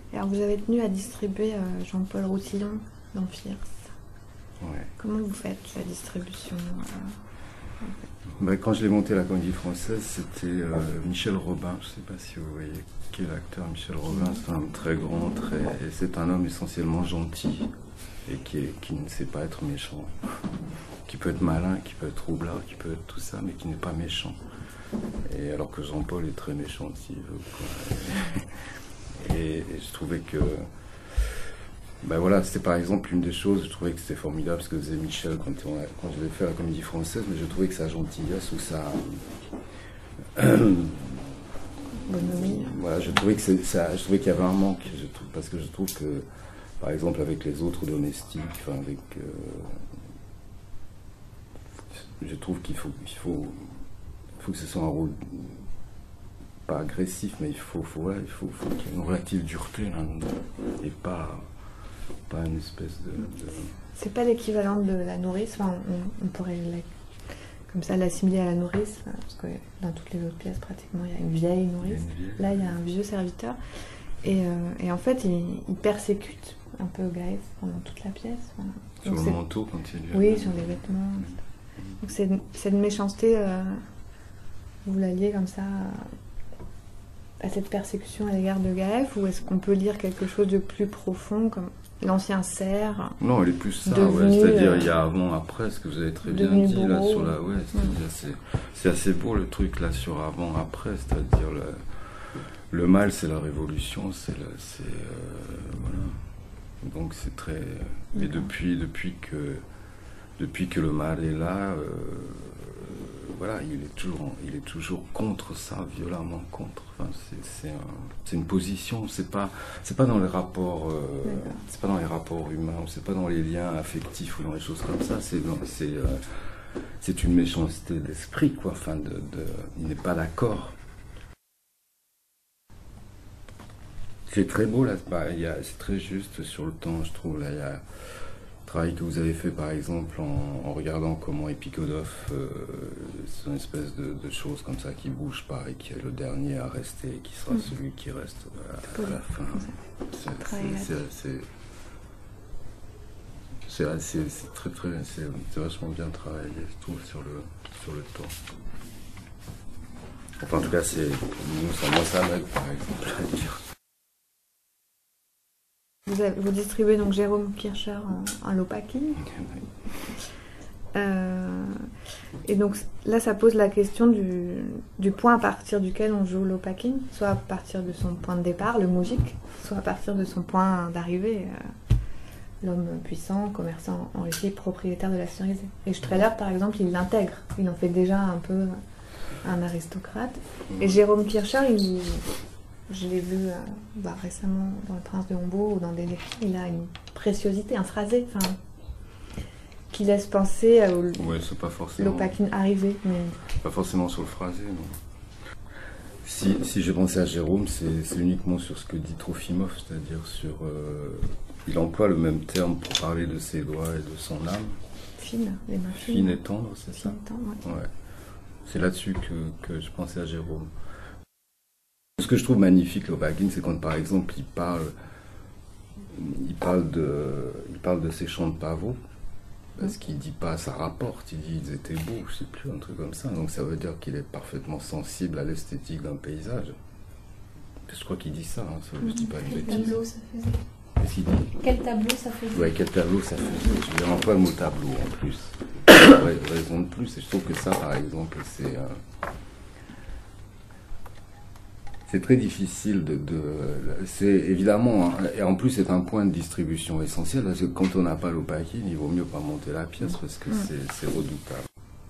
Et alors vous avez tenu à distribuer Jean-Paul Roussillon dans Fierce. Ouais. Comment vous faites la distribution Quand je l'ai monté la Comédie Française, c'était Michel Robin. Je ne sais pas si vous voyez qui est l'acteur Michel Robin. C'est un homme très grand, et c'est un homme essentiellement gentil et qui ne sait pas être méchant. Qui peut être malin, qui peut être roublard, qui peut être tout ça, mais qui n'est pas méchant. Et alors que Jean-Paul est très méchant s'il veut, quoi. Et je trouvais que voilà, c'était par exemple une des choses, je trouvais que c'était formidable ce que faisait Michel quand je l'ai fait à la Comédie Française, mais je trouvais que sa gentillesse ou sa bonhomie. Voilà, je trouvais qu'il y avait un manque, parce que je trouve que par exemple avec les autres domestiques, je trouve qu'il faut que ce soit un rôle pas agressif, mais il faut qu'il y ait une relative dureté là-dedans, et pas une espèce de... C'est pas l'équivalent de la nourrice, enfin, on pourrait comme ça l'assimiler à la nourrice, parce que dans toutes les autres pièces pratiquement il y a une vieille nourrice. Là il y a un vieux serviteur, et en fait il persécute un peu Gaëf pendant toute la pièce. Voilà. Sur le manteau quand il lui Oui, sur les vêtements. Donc c'est une méchanceté, vous la liez comme ça à cette persécution à l'égard de Gaëf, ou est-ce qu'on peut lire quelque chose de plus profond, comme l'ancien cerf? Non, elle est plus ça, c'est-à-dire il y a avant-après, ce que vous avez très bien dit là sur la... c'est assez beau le truc là sur avant-après, c'est-à-dire le mal c'est la révolution, voilà. Donc c'est très... Et depuis que le mal est là, voilà, il est toujours contre ça, violemment contre. Enfin, c'est une position, c'est pas dans les rapports, c'est pas dans les rapports humains, c'est pas dans les liens affectifs ou dans les choses comme ça. C'est une méchanceté d'esprit, quoi. Enfin, il n'est pas d'accord. C'est très beau là, c'est très juste sur le temps, je trouve. Là, il y a travail que vous avez fait par exemple en regardant comment Epikhodov, c'est une espèce de choses comme ça qui bouge pas et qui est le dernier à rester et qui sera celui qui reste à la fin. C'est vachement bien travaillé, je trouve, sur le temps. Enfin, en tout cas, moi ça m'aide par exemple à dire. Vous distribuez donc Jérôme Kircher en Lopakin. Et donc là, ça pose la question du point à partir duquel on joue Lopakin, soit à partir de son point de départ, le moujik, soit à partir de son point d'arrivée, l'homme puissant, commerçant enrichi, propriétaire de la cerisée. Et Strehler, par exemple, il l'intègre. Il en fait déjà un peu un aristocrate. Et Jérôme Kircher, je l'ai vu récemment dans Le Prince de Hombourg ou dans des lectures, il a une préciosité, un phrasé, qui laisse penser au Lopakin arrivé. Mais... Pas forcément sur le phrasé, non. Si j'ai pensé à Jérôme, c'est uniquement sur ce que dit Trofimov, c'est-à-dire sur... il emploie le même terme pour parler de ses doigts et de son âme. Fine, les mains fines. Fine et tendre, c'est ça? Tendre, ouais. C'est là-dessus que je pensais à Jérôme. Ce que je trouve magnifique, Lopakin, c'est quand, par exemple, il parle de ses chants de pavots, parce qu'il dit pas ça rapporte, il dit ils étaient beaux, je sais plus, un truc comme ça. Donc ça veut dire qu'il est parfaitement sensible à l'esthétique d'un paysage. Je crois qu'il dit ça, je dis pas une bêtise. Quel tableau ça faisait? Qu'est-ce qu'il dit? Quel tableau ça faisait? Ouais, quel tableau ça faisait. Je dirais pas le mot tableau en plus. Raison de plus, et je trouve que ça, par exemple, c'est très difficile c'est évidemment, et en plus c'est un point de distribution essentiel, parce que quand on n'a pas Lopakin, il vaut mieux pas monter la pièce, parce que c'est redoutable.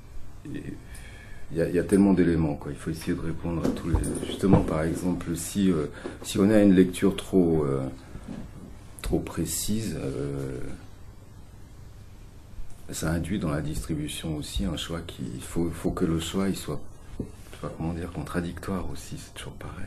Il y a tellement d'éléments, quoi. Il faut essayer de répondre à tous les... Justement, par exemple, si on a une lecture trop précise, ça induit dans la distribution aussi un choix il faut que le choix il soit... comment dire, contradictoire aussi, c'est toujours pareil.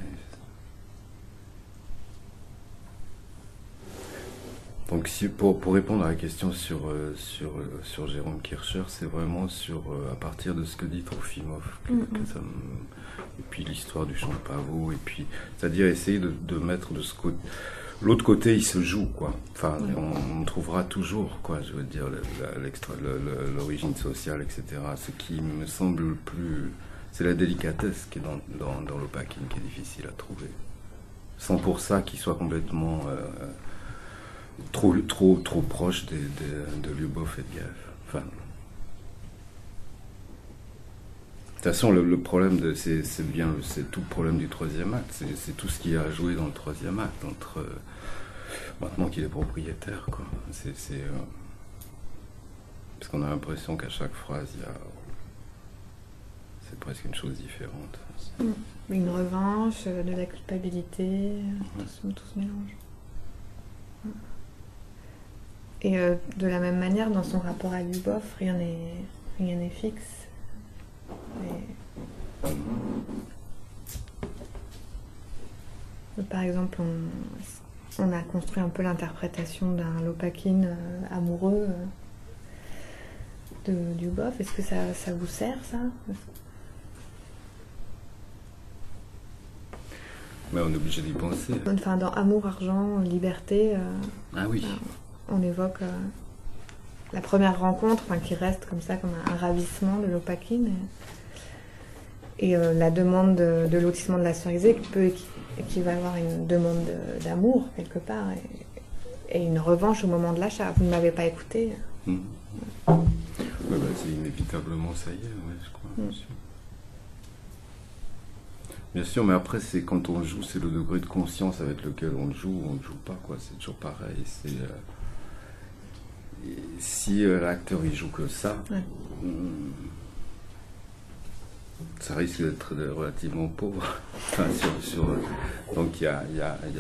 Donc pour répondre à la question sur Jérôme Kircher, c'est vraiment à partir de ce que dit Trofimov que ça et puis l'histoire du chant de pavot, et puis c'est-à-dire essayer de mettre de ce côté l'autre côté, il se joue, quoi. Enfin, on trouvera toujours, quoi, je veux dire, l'origine sociale, etc. Ce qui me semble le plus... C'est la délicatesse qui est dans l'Opaking qui est difficile à trouver. Sans pour ça qu'il soit complètement trop proche de Lyubov et de Gaev. Enfin... De toute façon, le problème, c'est tout le problème du troisième acte. C'est tout ce qui a joué dans le troisième acte, maintenant qu'il est propriétaire, quoi. Parce qu'on a l'impression qu'à chaque phrase, c'est presque une chose différente. Une revanche, de la culpabilité, tout se mélange. Et de la même manière, dans son rapport à Lyubov, rien n'est fixe. Par exemple, on a construit un peu l'interprétation d'un Lopakin amoureux de Lyubov. Est-ce que ça vous sert, ça? Mais on est obligé d'y penser. Enfin, dans Amour, argent, liberté, ah oui. On évoque la première rencontre, qui reste comme ça, comme un ravissement de Lopakin. Et la demande de lotissement de la Cerisée qui peut équivaloir à une demande d'amour, quelque part, et une revanche au moment de l'achat. Vous ne m'avez pas écouté. Ouais, c'est inévitablement ça y est, je crois, bien sûr. Bien sûr, mais après, c'est quand on joue, c'est le degré de conscience avec lequel on joue ou on ne joue pas, quoi. C'est toujours pareil. Si l'acteur il joue que ça, ça risque d'être relativement pauvre. Enfin, donc il y a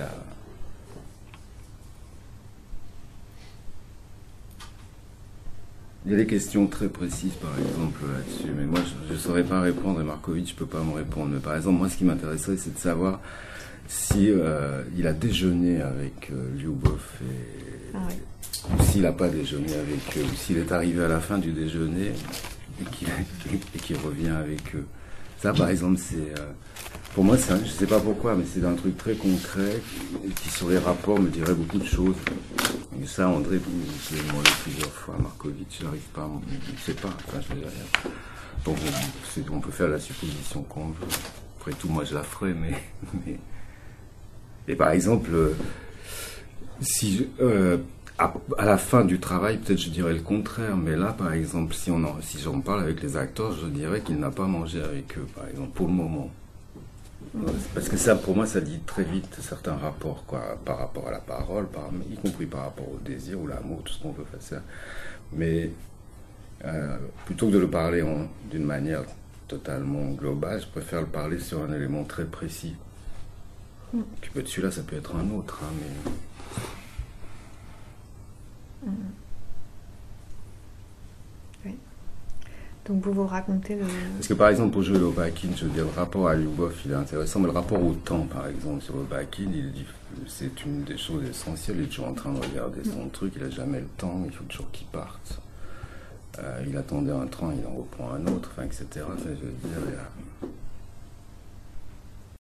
des questions très précises, par exemple, là-dessus. Mais moi, je ne saurais pas répondre, et Markovitch ne peut pas me répondre. Mais par exemple, moi, ce qui m'intéresserait, c'est de savoir si il a déjeuné avec Lyubov ou s'il n'a pas déjeuné avec eux, ou s'il est arrivé à la fin du déjeuner et qu'il revient avec eux. Ça, par exemple, c'est... pour moi, je ne sais pas pourquoi, mais c'est un truc très concret qui, sur les rapports, me dirait beaucoup de choses. Et ça, André, je l'ai demandé plusieurs fois à Markovitch, je n'arrive pas, je ne sais pas, enfin, je ne dis rien. Donc, on peut faire la supposition qu'on veut. Après tout, moi, je la ferai, mais... Et par exemple, si... à la fin du travail, peut-être je dirais le contraire, mais là, par exemple, si j'en parle avec les acteurs, je dirais qu'il n'a pas mangé avec eux, par exemple, pour le moment. Parce que ça, pour moi, ça dit très vite certains rapports, quoi, par rapport à la parole, y compris par rapport au désir ou l'amour, tout ce qu'on peut faire ça. Mais plutôt que de le parler d'une manière totalement globale, je préfère le parler sur un élément très précis. Qui peut être celui-là, ça peut être un autre, mais... Oui. Donc vous racontez le... Parce que par exemple, pour jouer le Lopakin, je veux dire, le rapport à Lyubov, il est intéressant, mais le rapport au temps, par exemple, sur le Lopakin, c'est une des choses essentielles. Il est toujours en train de regarder son truc, il n'a jamais le temps, il faut toujours qu'il parte. Il attendait un train, il en reprend un autre, etc. Enfin, je veux dire,